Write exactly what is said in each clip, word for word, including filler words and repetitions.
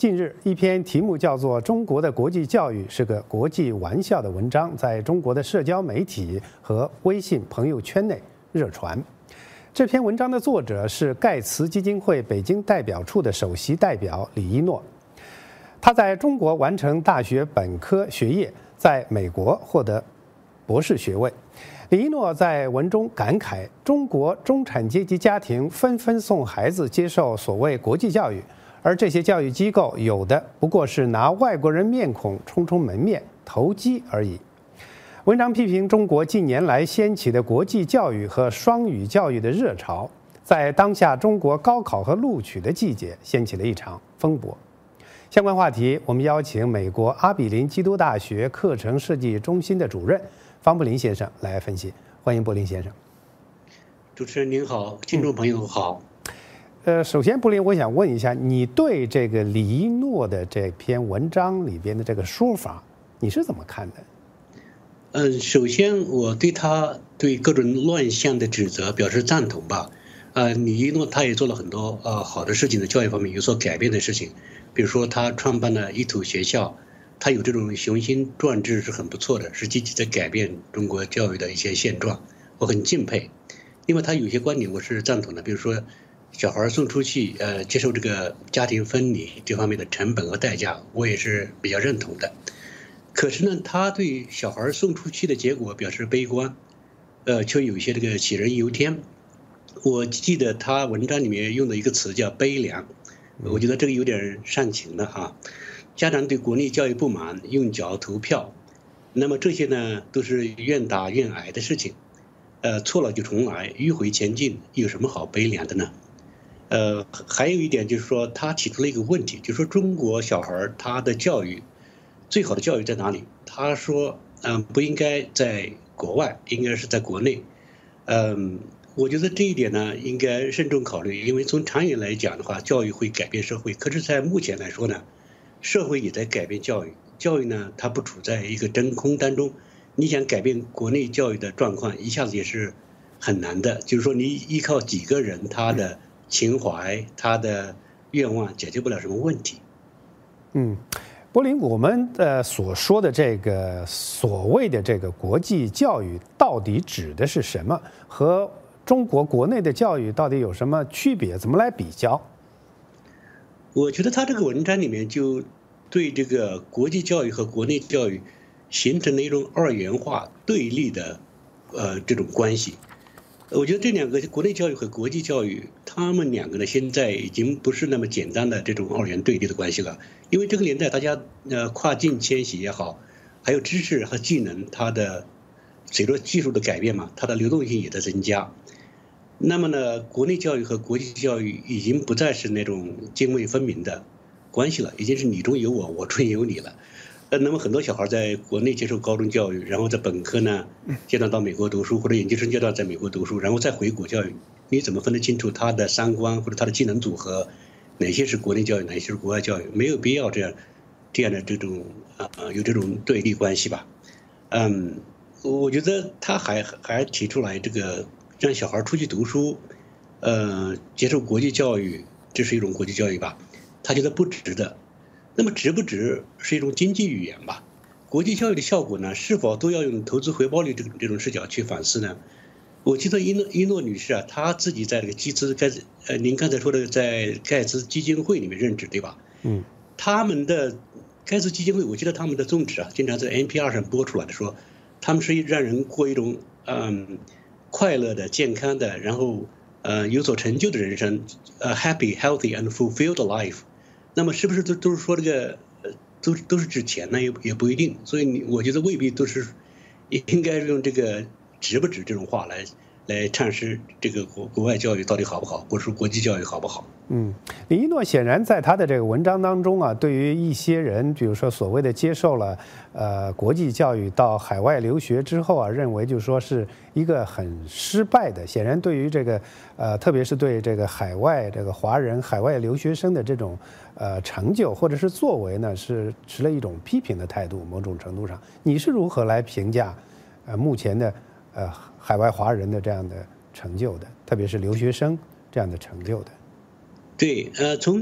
近日，一篇题目叫做《中国的国际教育是个国际玩笑》的文章，在中国的社交媒体和微信朋友圈内热传。这篇文章的作者是盖茨基金会北京代表处的首席代表李一诺。他在中国完成大学本科学业，在美国获得博士学位。李一诺在文中感慨，中国中产阶级家庭纷纷送孩子接受所谓国际教育，而这些教育机构有的不过是拿外国人面孔充充门面、投机而已。文章批评中国近年来掀起的国际教育和双语教育的热潮，在当下中国高考和录取的季节掀起了一场风波。相关话题，我们邀请美国阿比林基督大学课程设计中心的主任方布林先生来分析。欢迎布林先生。 主持人您好，听众朋友好。 嗯、呃，首先，布林，我想问一下，你对这个李一诺的这篇文章里边的这个说法，你是怎么看的？ 嗯，首先我对他对各种乱象的指责表示赞同吧。呃，李一诺他也做了很多呃好的事情，在教育方面有所改变的事情，比如说他创办了一土学校，他有这种雄心壮志是很不错的，是积极在改变中国教育的一些现状，我很敬佩。另外他有些观点我是赞同的，比如说小孩送出去呃接受这个家庭分离这方面的成本和代价，我也是比较认同的。可是呢，他对小孩送出去的结果表示悲观，呃，却有一些这个杞人忧天。我记得他文章里面用的一个词叫悲凉，我觉得这个有点煽情了哈。家长对国内教育不满，用脚投票，那么这些呢都是愿打愿挨的事情，呃，错了就重来，迂回前进，有什么好悲凉的呢？呃，还有一点就是说，他提出了一个问题，就是说中国小孩他的教育。最好的教育在哪里？他说，嗯，不应该在国外，应该是在国内。嗯，我觉得这一点呢，应该慎重考虑，因为从长远来讲的话，教育会改变社会。可是，在目前来说呢，社会也在改变教育。教育呢，它不处在一个真空当中。你想改变国内教育的状况，一下子也是很难的。就是说，你依靠几个人他的情怀、他的愿望，解决不了什么问题。 嗯。柏林，我们呃所说的这个所谓的这个国际教育，到底指的是什么？和中国国内的教育到底有什么区别？怎么来比较？ 我觉得他这个文章里面就对这个国际教育和国内教育形成了一种二元化对立的呃这种关系。我觉得这两个国内教育和国际教育，他们两个呢，现在已经不是那么简单的这种二元对立的关系了。因为这个年代，大家呃跨境迁徙也好，还有知识和技能，它的随着技术的改变嘛，它的流动性也在增加。那么呢，国内教育和国际教育已经不再是那种泾渭分明的关系了，已经是你中有我，我中有你了。呃，那么很多小孩在国内接受高中教育，然后在本科呢阶段到美国读书，或者研究生阶段在美国读书，然后再回国教育，你怎么分得清楚他的三观或者他的技能组合，哪些是国内教育，哪些是国外教育？没有必要这样这样的这种啊、呃、有这种对立关系吧？嗯，我觉得他还还提出来这个让小孩出去读书，呃，接受国际教育，这是一种国际教育吧？他觉得不值得。那么值不值是一种经济语言吧？国际教育的效果呢，是否都要用投资回报率这种这种视角去反思呢？我记得伊诺伊诺女士啊，她自己在这个基兹盖茨呃，您刚才说的在盖茨基金会里面任职对吧？ 嗯， 他们的盖茨基金会，我记得他们的宗旨啊，经常在 N P R 上播出来的说，他们是让人过一种嗯快乐的、健康的，然后呃有所成就的人生，呃 happy, healthy and fulfilled life。那么是不是都都是说这个呃都都是指钱呢？也也不一定，所以你我觉得未必都是应该用这个值不值这种话来来阐释这个国国外教育到底好不好，或者说国际教育好不好。 嗯，李一诺显然在他的这个文章当中啊，对于一些人，比如说所谓的接受了呃国际教育到海外留学之后啊，认为就是说是一个很失败的。显然对于这个呃，特别是对这个海外这个华人海外留学生的这种呃成就或者是作为呢，是持了一种批评的态度。某种程度上，你是如何来评价呃目前的呃海外华人的这样的成就的，特别是留学生这样的成就的？ 对，呃，从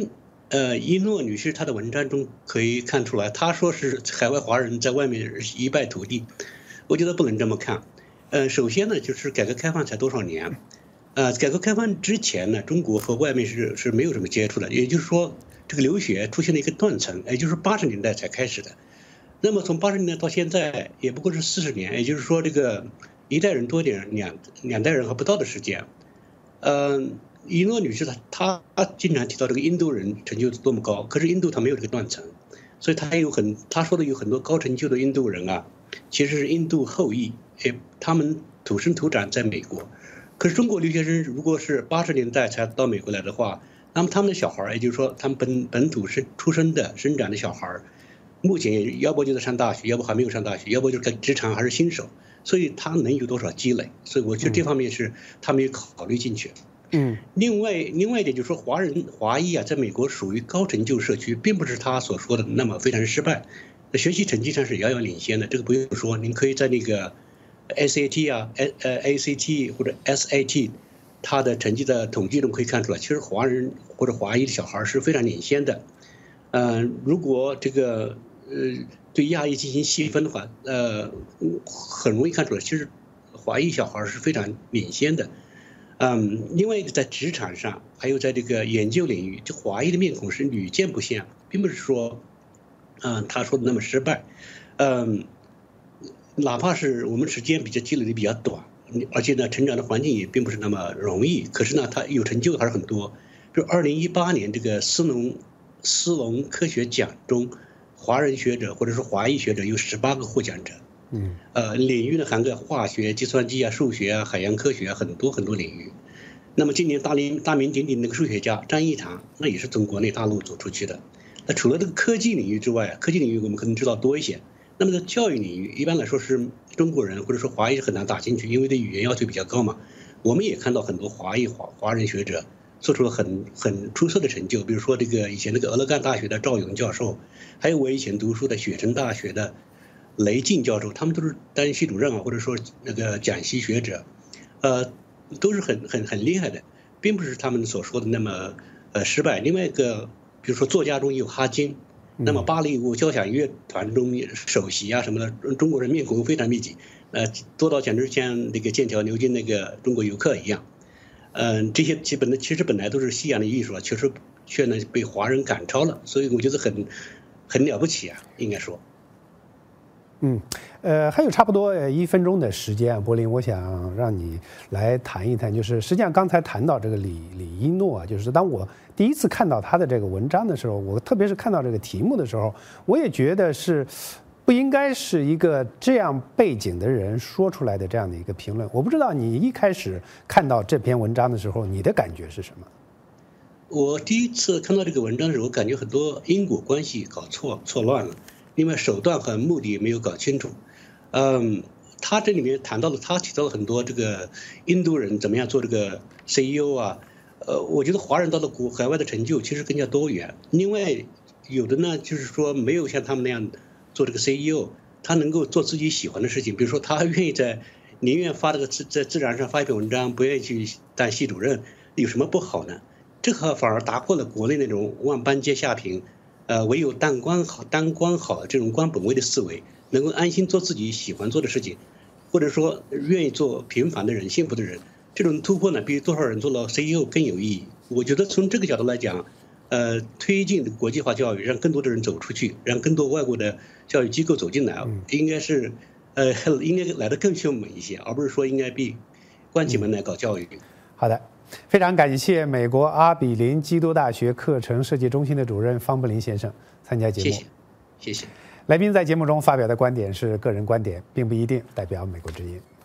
呃，一诺女士她的文章中可以看出来，她说是海外华人在外面一败涂地，我觉得不能这么看。呃，首先呢，就是改革开放才多少年，呃，改革开放之前呢，中国和外面是是没有什么接触的，也就是说，这个留学出现了一个断层，也就是八十年代才开始的。那么从八十年代到现在，也不过是四十年，也就是说，这个一代人多一点，两两代人还不到的时间。嗯、呃。一诺女士她她经常提到这个印度人成就多么高，可是印度它没有这个断层，所以她有很她说的有很多高成就的印度人啊，其实是印度后裔，诶，他们土生土长在美国。可是中国留学生如果是八十年代才到美国来的话，那么他们的小孩，也就是说他们本本土生出生的生长的小孩，目前要不就在上大学，要不还没有上大学，要不就是职场还是新手，所以他能有多少积累？所以我觉得这方面是他们也考虑进去。 嗯， 另外，另外一点就是说，华人华裔啊，在美国属于高成就社区，并不是他所说的那么非常失败，学习成绩上是遥遥领先的，这个不用说，您可以在那个 S A T 啊、呃 A C T 或者 S A T， 他的成绩的统计中可以看出来，其实华人或者华裔的小孩是非常领先的。嗯、呃，如果这个呃对亚裔进行细分的话，呃，很容易看出来，其实华裔小孩是非常领先的。嗯，另外一个在职场上，还有在这个研究领域，这华裔的面孔是屡见不鲜，并不是说，嗯，他说的那么失败，嗯，哪怕是我们时间比较积累的比较短，而且呢，成长的环境也并不是那么容易，可是呢，他有成就还是很多。比如二零一八年这个斯隆斯隆科学奖中，华人学者或者是华裔学者有十八个获奖者。 嗯， 呃，领域呢涵盖化学、计算机啊、数学啊、海洋科学啊，很多很多领域。那么今年大名大名鼎鼎那个数学家张益唐，那也是从国内大陆走出去的。那除了这个科技领域之外，科技领域我们可能知道多一些。那么在教育领域，一般来说是中国人或者说华裔是很难打进去，因为对语言要求比较高嘛。我们也看到很多华裔华华人学者做出了很很出色的成就，比如说这个以前那个俄勒冈大学的赵勇教授，还有我以前读书的雪城大学的雷静教授，他们都是担任系主任啊，或者说那个讲席学者，呃，都是很很很厉害的，并不是他们所说的那么呃失败。另外一个，比如说作家中有哈金，那么芭蕾舞交响乐团中首席啊什么的，中国人面孔非常密集，呃，多到简直像那个剑桥、牛津那个中国游客一样。嗯、呃，这些基本的其实本来都是西洋的艺术啊，确实却呢被华人赶超了，所以我觉得很很了不起啊，应该说。 嗯，呃，还有差不多一分钟的时间，柏林，我想让你来谈一谈，就是实际上刚才谈到这个李李一诺啊，就是当我第一次看到他的这个文章的时候，我特别是看到这个题目的时候，我也觉得是不应该是一个这样背景的人说出来的这样的一个评论。我不知道你一开始看到这篇文章的时候，你的感觉是什么？ 我第一次看到这个文章的时候，我感觉很多因果关系搞错错乱了。另外手段和目的没有搞清楚，嗯，他这里面谈到了，他提到了很多这个印度人怎么样做这个 C E O 啊，呃，我觉得华人到了国海外的成就其实更加多元。另外有的呢，就是说没有像他们那样做这个 C E O， 他能够做自己喜欢的事情，比如说他愿意在宁愿发这个在自然上发一篇文章，不愿意去当系主任，有什么不好呢？这个反而打破了国内那种万般皆下品。呃，唯有当官好，当官好这种官本位的思维，能够安心做自己喜欢做的事情，或者说愿意做平凡的人、幸福的人，这种突破呢，比多少人做了 C E O 更有意义。我觉得从这个角度来讲，呃，推进国际化教育，让更多的人走出去，让更多外国的教育机构走进来，应该是，呃，应该来得更凶猛一些，而不是说应该闭关起门来搞教育。 好的。非常感谢美国阿比林基督大学课程设计中心的主任方柏林先生参加节目。 谢谢，谢谢。 来宾在节目中发表的观点是个人观点，并不一定代表美国之音。